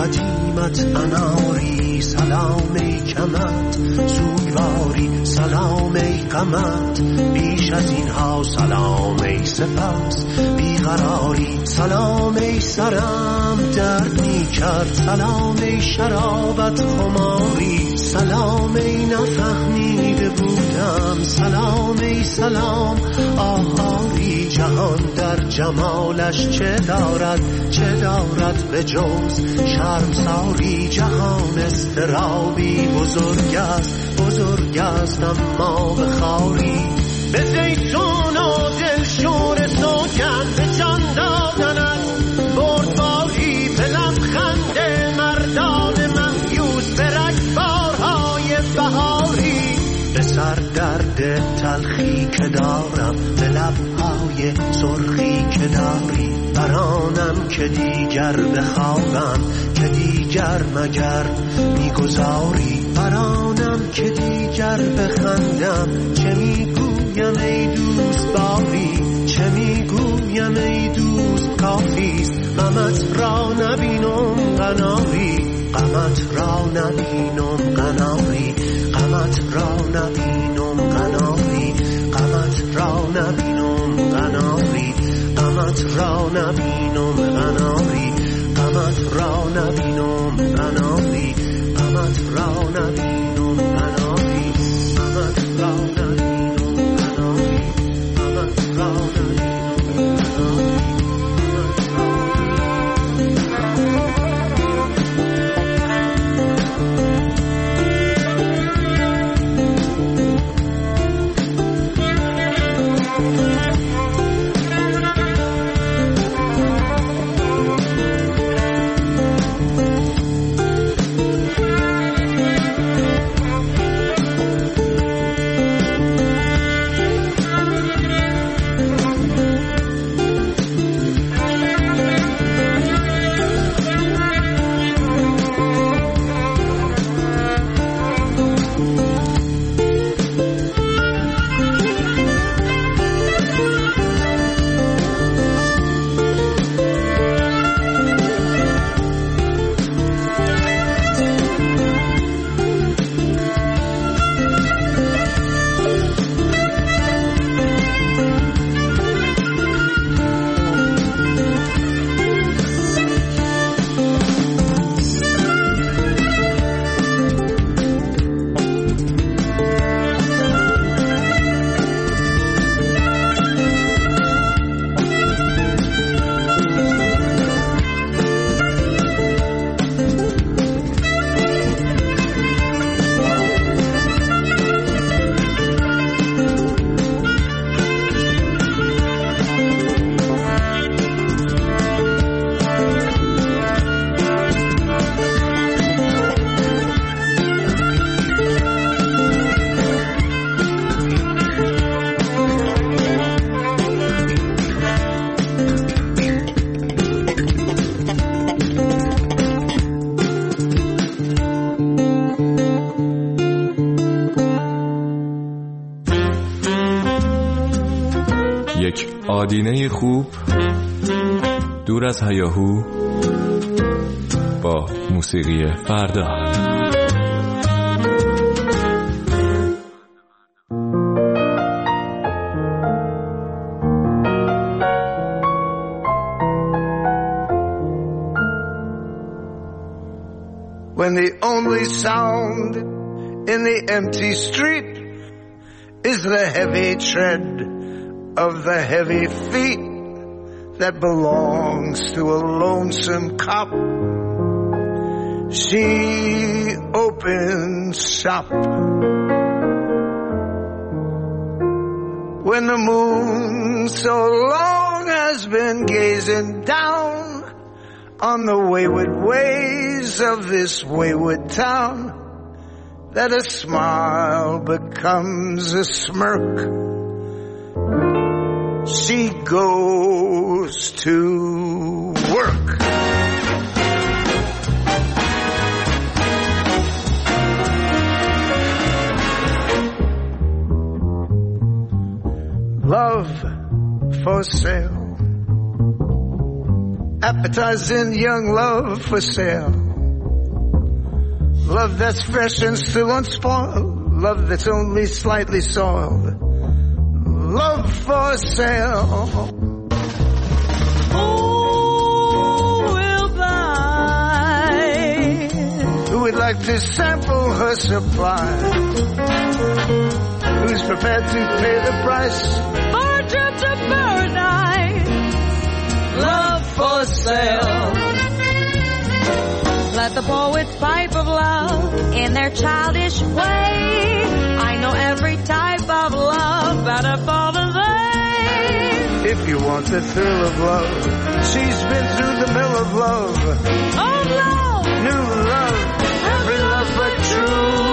قدیمت اناری، سلام ای کمت سوگواری، سلام ای قمت بیش از اینها، سلام ای سپس بیقراری، سلام ای سرم درد می کرد، سلام ای شرابت خماری، سلام ای نفهمیده بودم، سلام ای سلام آهاری، جهان در جمالش چه دارد به جز شرمساری، جهان استرابی بزرگ است اما به خاری، به زیتون و دلشور سوگن به جان دادنت بردباری، به لبخند مردان مهیوس به رگبارهای بهاری، به سر درد تلخی که دارم به لبهای سرخی که داری، برانم که دیگر بخوابم که دیگر مگر میگذاری، برانم که دیگر بخندم چه میگویم ای دوست باری، چه میگویم ای دوست کافیست غمت را نبینم قناری، غمت را نبینم قناری، غمت را نبینم قناری، غمت را نبینم قناری، غمت را نبینم قناری، غمت را نبینم قناری، غمت را نبینم قناری، غمت را نبینم قناری، غمت را نبینم قناری. آدینه خوب دور از هیاهو با موسیقی فردا. When the only sound in the empty street is the heavy tread of the heavy feet that belongs to a lonesome cop, she opens shop. When the moon so long has been gazing down on the wayward ways of this wayward town, that a smile becomes a smirk, she goes to work. Love for sale, appetizing young love for sale. Love that's fresh and still unspoiled. Love that's only slightly soiled. Love for sale. Who will buy? Who would like to sample her supply? Who's prepared to pay the price for a trip to paradise? Love for sale. Let the poets pipe of love in their childish way. I know every type of love better for the day. If you want the thrill of love, she's been through the mill of love. Old love, new love, every love but true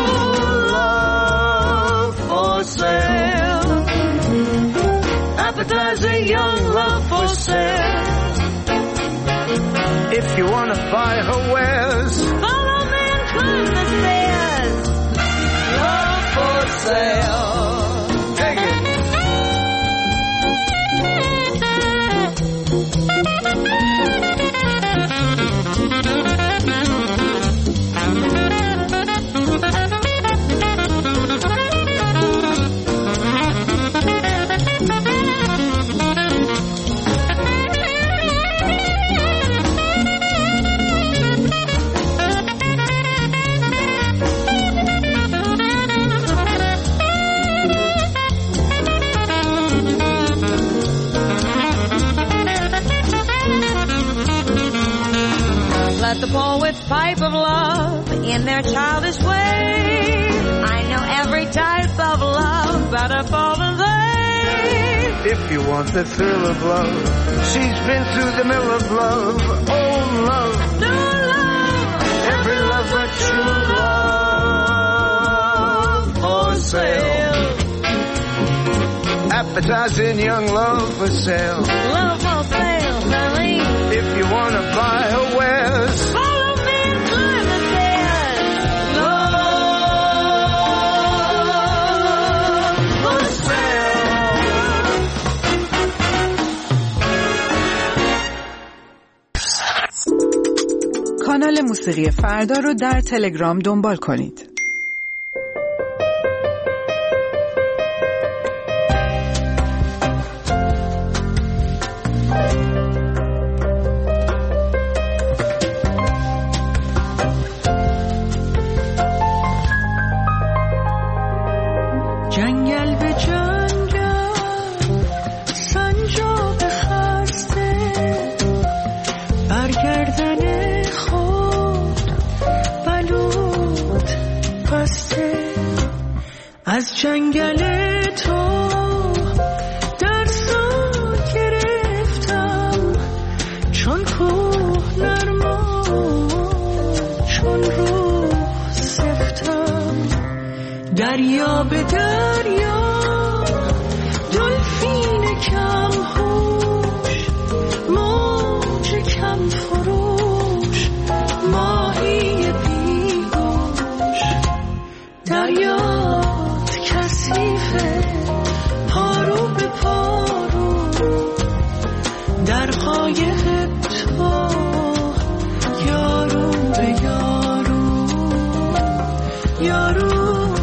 love for sale. Appetizing young love for sale. If you want to buy her wares, follow me and climb the stairs. Love for sale. Take it. Let the poets pipe of love in their childish way. I know every type of love better for the day. If you want the thrill of love, she's been through the mill of love. Old love, new love, every love but true love for sale. Appetizing young love for sale. Love for sale, darling. If you want to buy her wares, follow me and climb the stairs. Love for sale. کانال موسیقی فردا رو در تلگرام دنبال کنید. جنگل به جنگل سنجاق خسته برگردن خود بلود بسته از جنگل تو درسا گرفتم چون کوه نرما چون روح سفتم دریا به دریا دلفین کم هوش موج کم فروش ماهی بیگوش دریات کثیفه پارو به پارو در قایق تو یارو به یارو یارو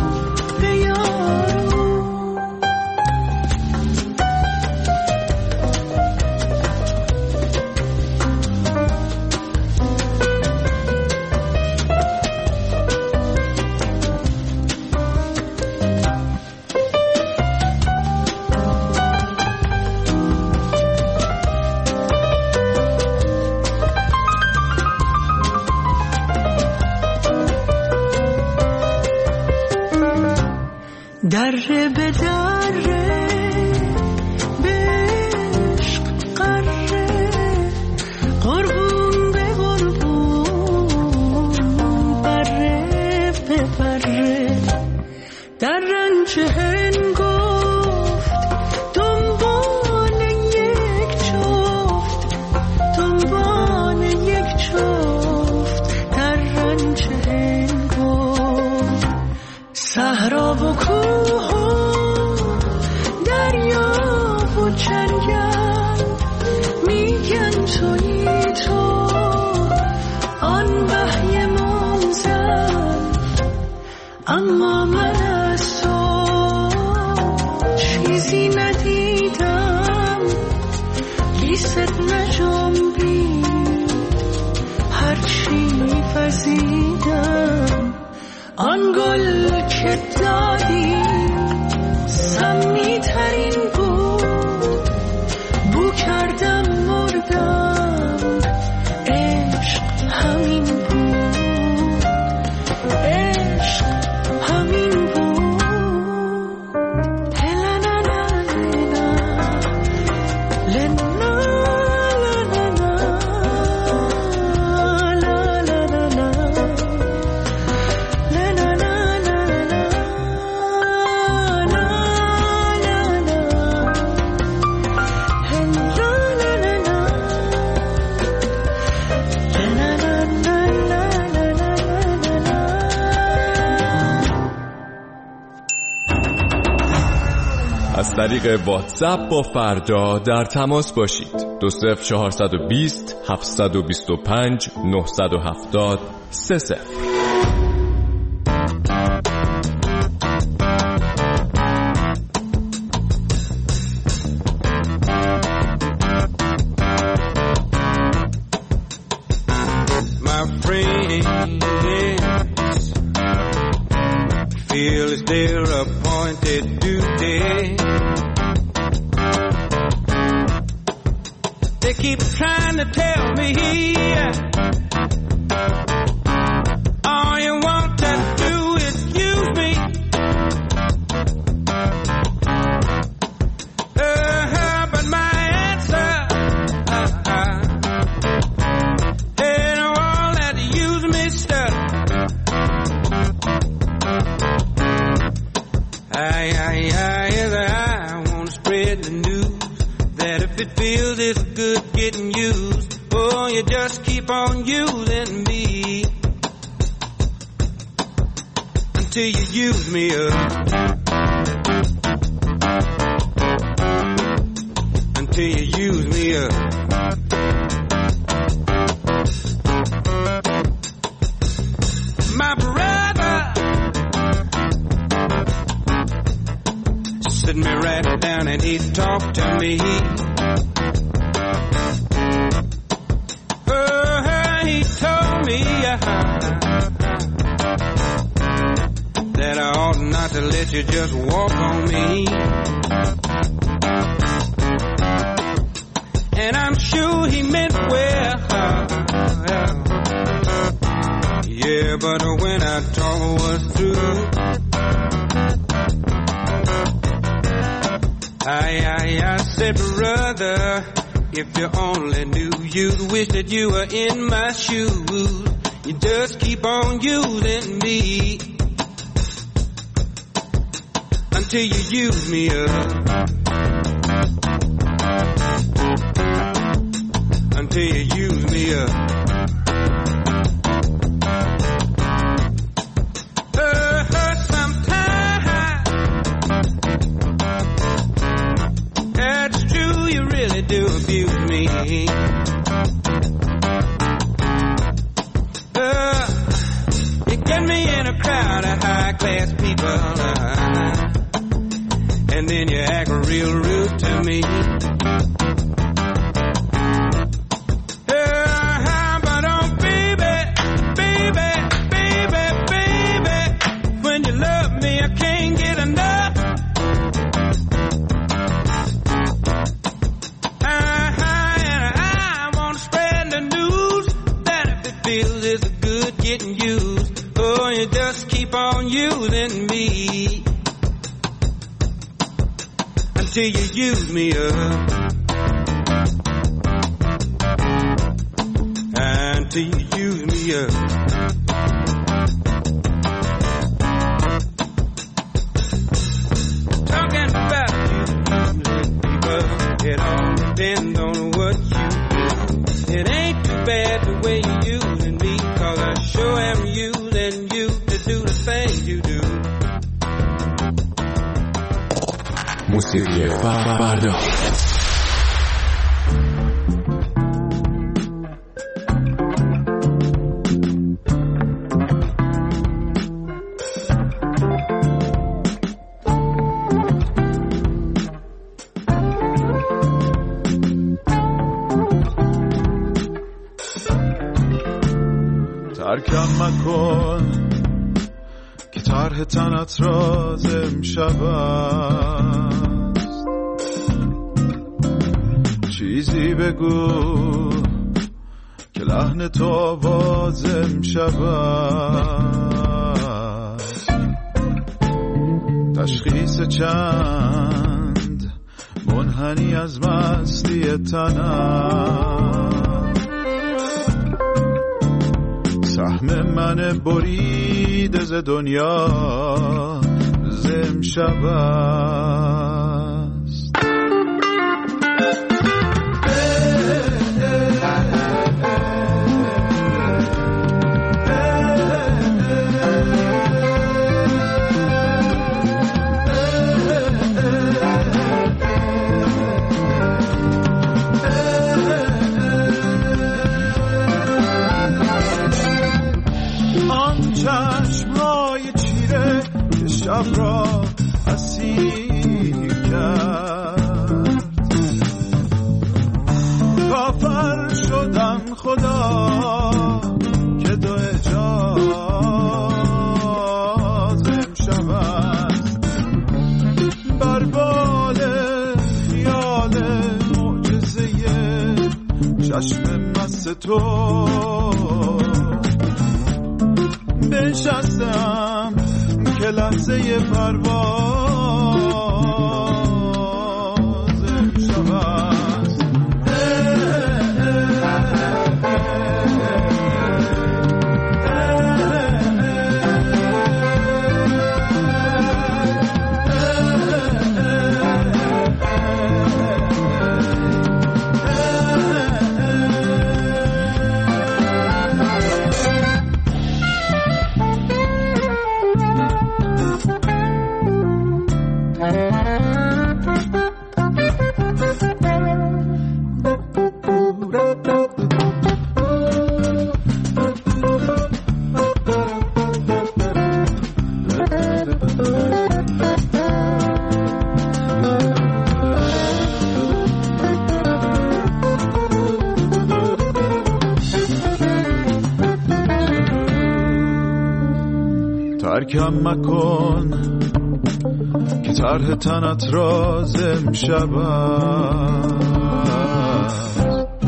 دره به دره بشق قره قربون به قربون بره به بره در رنج هنگفت دنبال یک جفت دنبال یک جفت در رنج هنگفت صحرا و کوه از طریق واتساپ با فردا در تماس باشید. 20420 725 970 30. Feel it's their appointed duty. They keep trying to tell me all you want to do is use me. But my answer ain't all that use me stuff. I want to spread the news that if it feels it's good getting used, oh, you just keep on using me until you use me up. Until you use me up. My brother sit me right down and he talked to me. He told me that I ought not to let you just walk on me. And I'm sure he meant well. Yeah, but when our talk was through, I said, brother, if you only knew, you'd wish that you were in my shoes. You just keep on using me until you use me up. Until you use me up. Do abuse me. You get me in a crowd of high-class people, and then you act real rude to me. But oh, baby, baby, baby, baby, when you love me, I can't get enough. Getting used, oh, you just keep on using me until you use me up. Until you use me up. Talking about you, people, it all depends on what you do. It ain't too bad the way you using me, 'cause I sure am using you to do the things you do. موسیقی فردا. ترکم مکن که طرح تنت راز امشب است، چیزی بگو که لحن تو آواز امشب است، تشخیص چند منحنی از مستی تنم، سهم من بریده ز دنیا ز امشب است. شب را اسیر کرد. کافر شدم خدا که دو اجاز امشب است. بر بال خیال معجزه چشم مست تو بنشستم که لحظه پرواز امشب است. ترکم مکن که طرح تنت راز امشب است.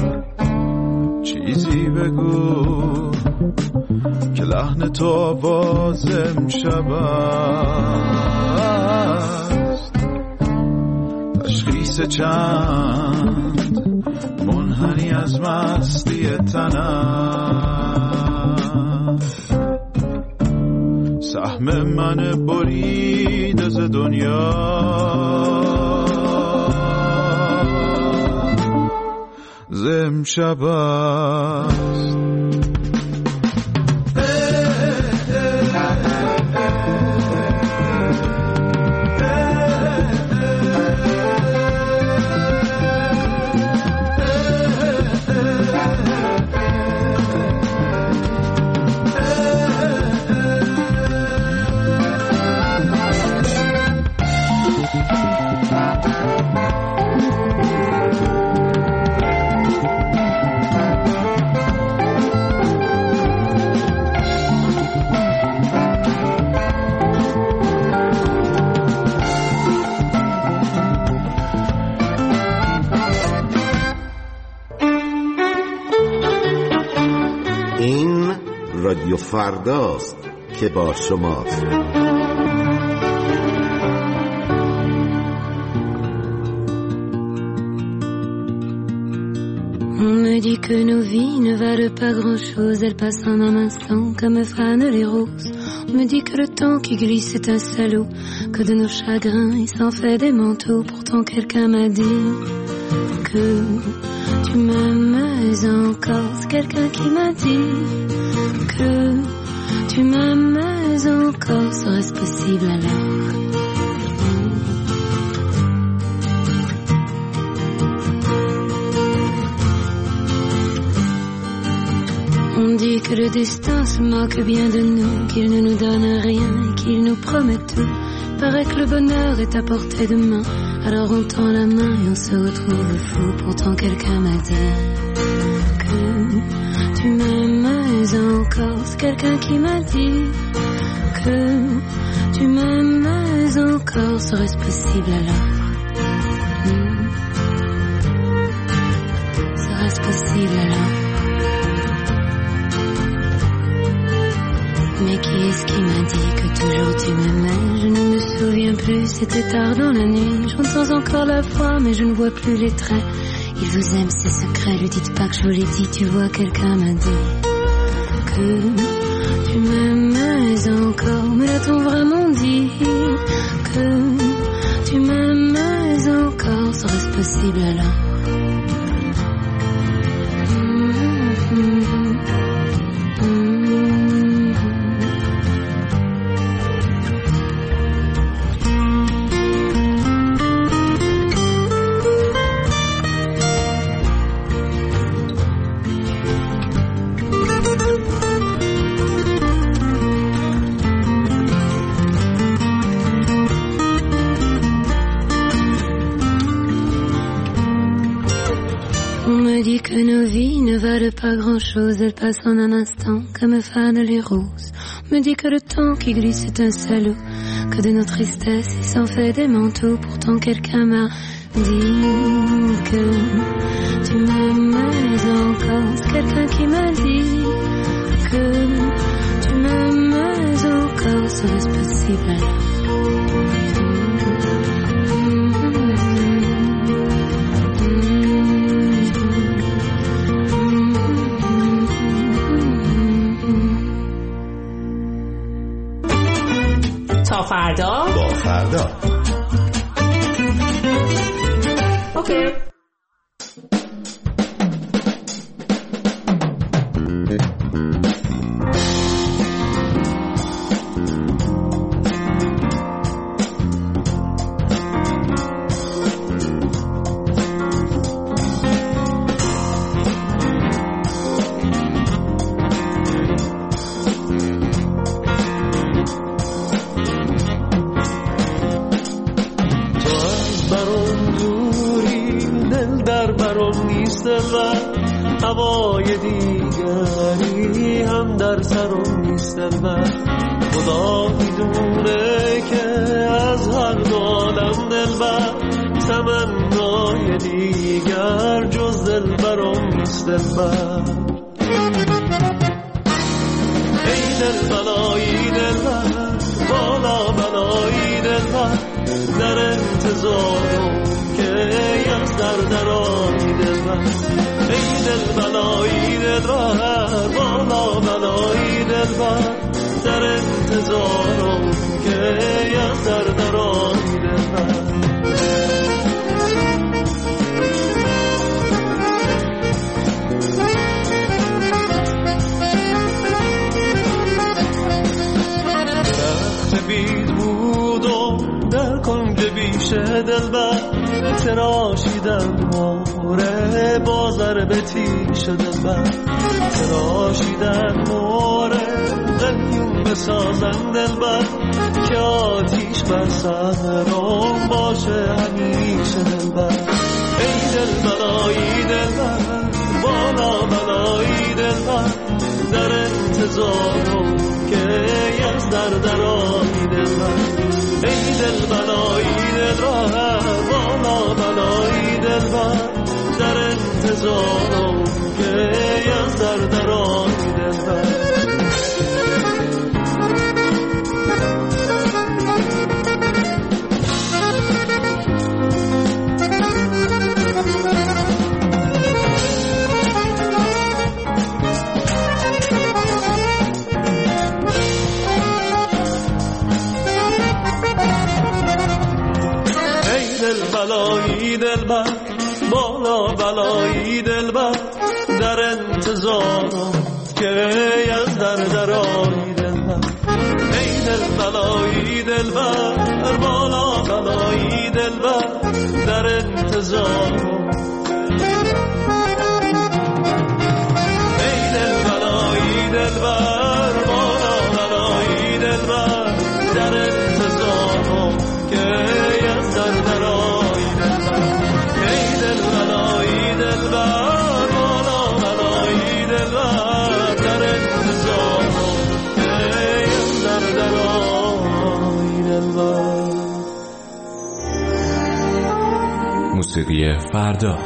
چیزی بگو که لحن تو آواز امشب است. تشخیص چند منحنی از مستی تنم، سهم من برید ز دنیا ز امشب است. رادیو فرداست که با شماست. On me dit que nos vies ne valent pas grand-chose, elles passent en un instant comme fanent les roses. On me dit que le temps qui glisse est un salaud, que de nos chagrins il s'en fait des manteaux. Pourtant quelqu'un m'a dit que tu m'aimes encore. C'est quelqu'un qui m'a dit que tu m'aimes encore. Serait-ce possible alors? On dit que le destin se moque bien de nous, qu'il ne nous donne rien et qu'il nous promet tout. Paraît que le bonheur est à portée de main, alors on tend la main et on se retrouve fou. Pourtant quelqu'un m'a dit que tu m'aimes encore. C'est quelqu'un qui m'a dit que tu m'aimes encore. Serait-ce possible alors? Serait-ce possible alors? Mais qui est-ce qui m'a dit que toujours tu m'aimais? Je ne me souviens plus, c'était tard dans la nuit. J'entends encore la voix mais je ne vois plus les traits. Il vous aime, c'est secret, lui dites pas que je vous l'ai dit. Tu vois, quelqu'un m'a dit que tu m'aimais encore. Mais l'a-t-on vraiment dit que tu m'aimais encore? Serait-ce possible alors? valent pas grand-chose, elles passent en un instant comme fanent les roses. On me dit que le temps qui glisse est un salaud, que de nos tristesses il s'en fait des manteaux. Pourtant quelqu'un m'a dit que tu m'aimais encore. C'est quelqu'un qui m'a dit que tu m'aimais encore. Serait-ce possible alors? تا فردا با فردا. اوکی. هوای دیگری هم در سرم نیست دلبر. خدا میدونه که از هر دو عالم دلبر تمنای دیگر جز دلبرم نیست دلبر. ای دل بلایی دلبر بالا بلایی دلبر در انتظارم که از درآیی دلبر. ای دل بلایی دلبر بالا بلایی دلبر در انتظارم که از درآیی دلبر. بید بودم در کنج بیشه دلبر تراشیدم موره با ضرب تیش دلبر. تراشیدم موره قلیون بسازم دلبر که آتیش بر سرم باشه همیشه دلبر. ای دل بلایی دلبر بالا بلایی دلبر در انتظارم که از درآیی دلبر. ای دل بلایی دلبر بالا بلایی دلبر در انتظارم که از درآیی دلبر. بلایی دلبر بالا بلایی دلبر در انتظارم که از درآیی دلبر. ای دل بلایی دلبر بالا بلایی دلبر در انتظارم. ای دل بلایی دلبر بالا بلایی دلبر در انتظارم که از درآیی دلبر. ای دل بلایی دلبر بالا بلایی دلبر در انتظارم که از درآیی دلبر. موسیقی فردا.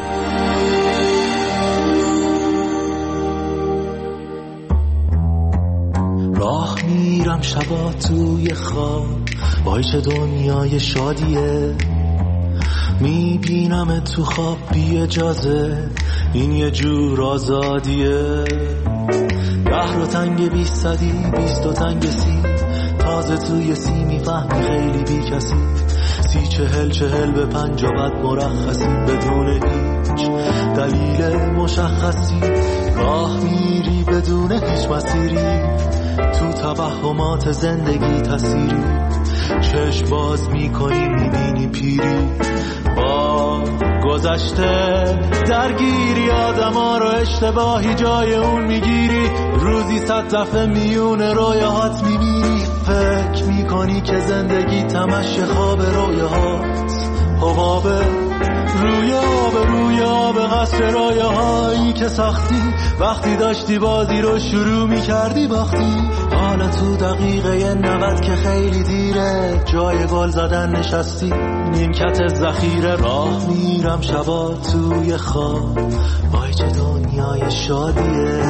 راه میرم شبا توی خواب وای چه دنیای شادیه. میبینم تو خواب بی اجازه این یه جور آزادیه. ره رو تنگ 20 20 و تنگ 30 تازه توی 30 میفهمی خیلی بی کسی. 30 40 به 50 بعد مرخصی بدون هیچ دلیل مشخصی. راه میری بدون هیچ مسیری تو توهمات زندگی تصیری. چشم باز میکنی میبینی پیری با گذشته درگیری. آدما رو اشتباهی جای اون میگیری. روزی 100 دفعه میون رویاهات میمیری. فکر میکنی که زندگی تمش خواب رویاهات. حباب روی آب قصر رایه هایی که ساختی، وقتی داشتی بازی رو شروع می کردی باختی. حالا تو دقیقه 90 که خیلی دیره، جای گل زدن نشستی نیمکت ذخیره. راه میرم شبا توی خواب، وای چه دنیای شادیه.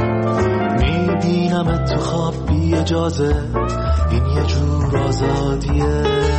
میبینم تو خواب بی اجازه، این یه جور آزادیه.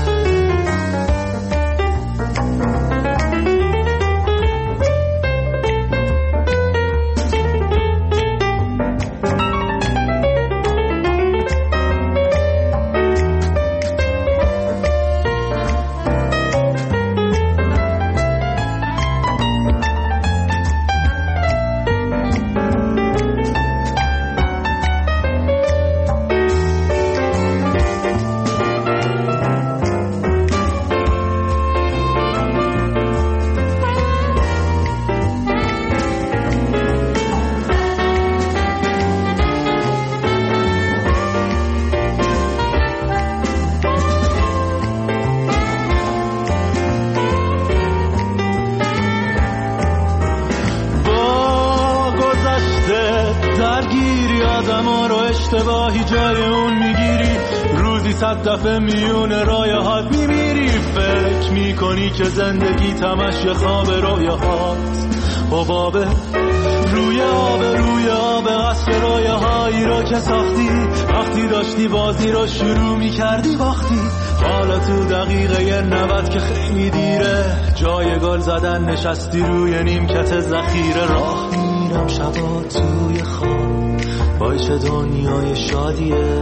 اشتباهی جای اون میگیری، روزی 100 دفعه میونه رایه هات میمیری. فکر میکنی که زندگی تمش خواب رویه هات. حبابه روی آب قصر رایه هایی رو که ساختی، وقتی داشتی بازی رو شروع میکردی باختی. حالا تو دقیقه 90 که خیلی دیره، جای گل زدن نشستی روی نیمکت ذخیره. راه میرم شبا توی خواب، وای چه دنیای شادیه.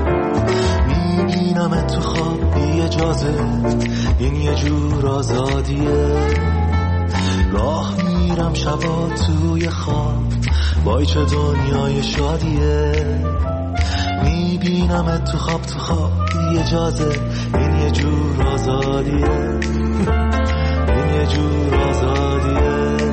میبینم تو خواب بی اجازه، این یه جور آزادیه. راه میرم شبا توی خواب، وای چه دنیای شادیه. میبینم تو خواب بی اجازه، این یه جور آزادیه. این یه جور آزادیه.